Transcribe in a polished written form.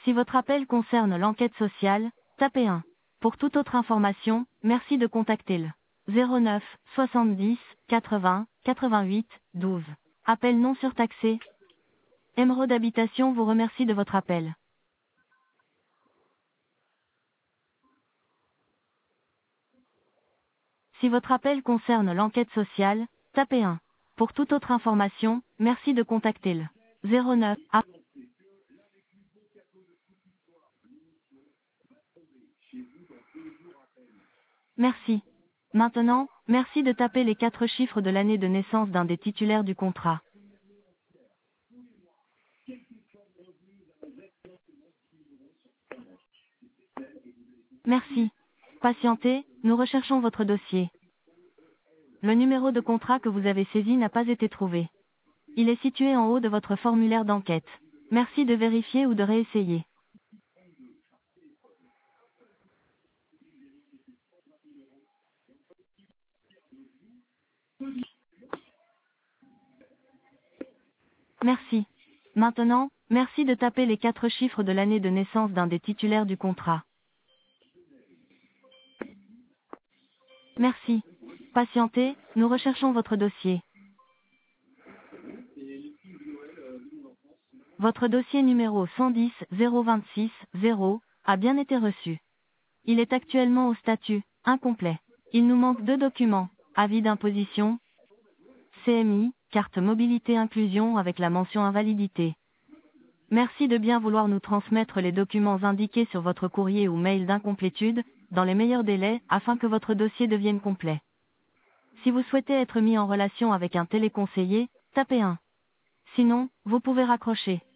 Si votre appel concerne l'enquête sociale, tapez 1. Pour toute autre information, merci de contacter le 09 70 80 88 12. Appel non surtaxé. Émeraude Habitation vous remercie de votre appel. Si votre appel concerne l'enquête sociale, tapez 1. Pour toute autre information, merci de contacter le 09. Merci. Maintenant, merci de taper les 4 chiffres de l'année de naissance d'un des titulaires du contrat. Merci. Patientez, nous recherchons votre dossier. Le numéro de contrat que vous avez saisi n'a pas été trouvé. Il est situé en haut de votre formulaire d'enquête. Merci de vérifier ou de réessayer. Merci. Maintenant, merci de taper les 4 chiffres de l'année de naissance d'un des titulaires du contrat. Merci. Patientez, nous recherchons votre dossier. Votre dossier numéro 110 026 0 a bien été reçu. Il est actuellement au statut incomplet. Il nous manque 2 documents, avis d'imposition, CMI, carte mobilité inclusion avec la mention invalidité. Merci de bien vouloir nous transmettre les documents indiqués sur votre courrier ou mail d'incomplétude, dans les meilleurs délais, afin que votre dossier devienne complet. Si vous souhaitez être mis en relation avec un téléconseiller, tapez 1. Sinon, vous pouvez raccrocher.